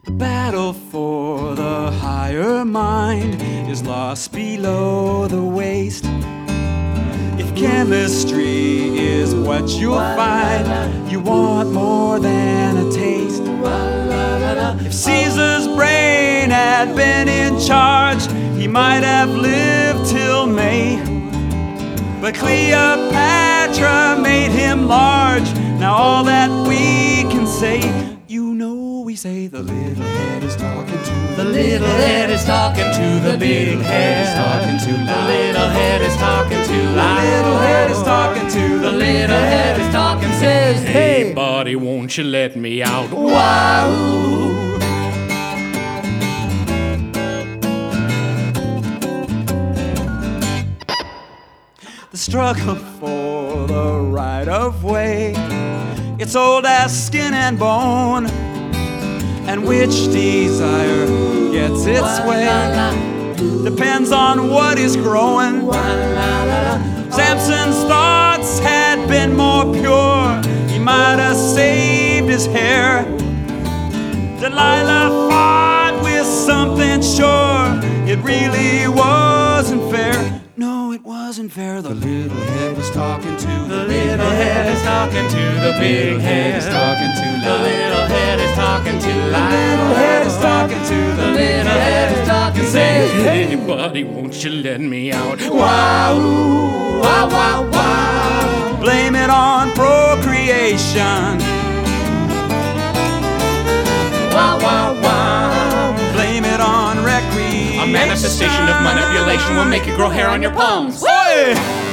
The battle for the higher mind is lost below the waist. If chemistry is what you'll find, you want more than a taste. If Caesar's brain had been in charge, he might have lived till May. But Cleopatra made him large. Now all that we can say, you know we say the little head is talking to The little head is talking to the big head. talking to The little head is talking to the little head is talking to The little head is talking, says, Hey, buddy, won't you let me out? wow. The struggle for the right of way, it's old as skin and bone. And which desire gets its way depends on what is growing. Samson's thoughts had been more pure, he might have saved his hair. Delilah fought with something sure, it really wasn't fair. No, it wasn't fair. The little head was talking to The little head is talking to the big head. talking to The little head is talking to The little head is talking to The little head is talking, says, Hey, buddy, won't you let me out? wow, wow, wow, wow. Blame it on procreation. Wow, wow, wow. Blame it on recreation. A manifestation of manipulation will make you grow hair on your palms. Hey!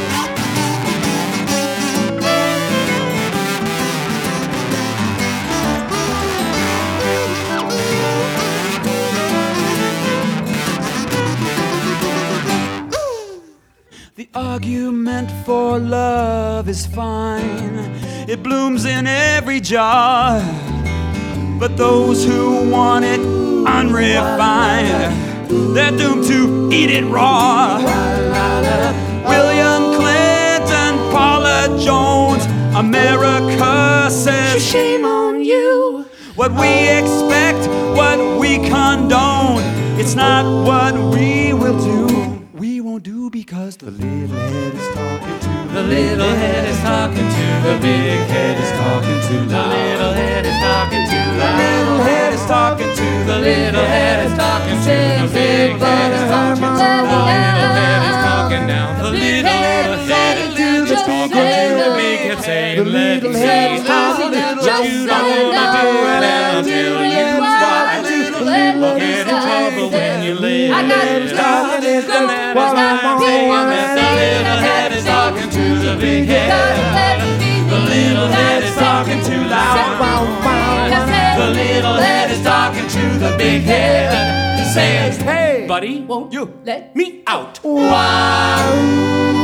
The argument for love is fine, it blooms in every jar. But those who want it unrefined, they're doomed to eat it raw. William Clinton, Paula Jones, America says, shame on you. What we expect, what we condone, it's not what we will do. We won't do because the little head is talking to The little head is talking to the big head is talking to The little head is talking to the little head is talking to The little head is talking to the big head is talking to The little head is talking down. The little head is talking to the big head, saying, let me see what you don't wanna do, and I'll tell you why. You'll get in trouble when you live. And that is what I'm saying, that the little head is talking to the big head. The little head is talking too loud. The little head is talking to the big head. Says, hey, Buddy, won't you let me out? wow.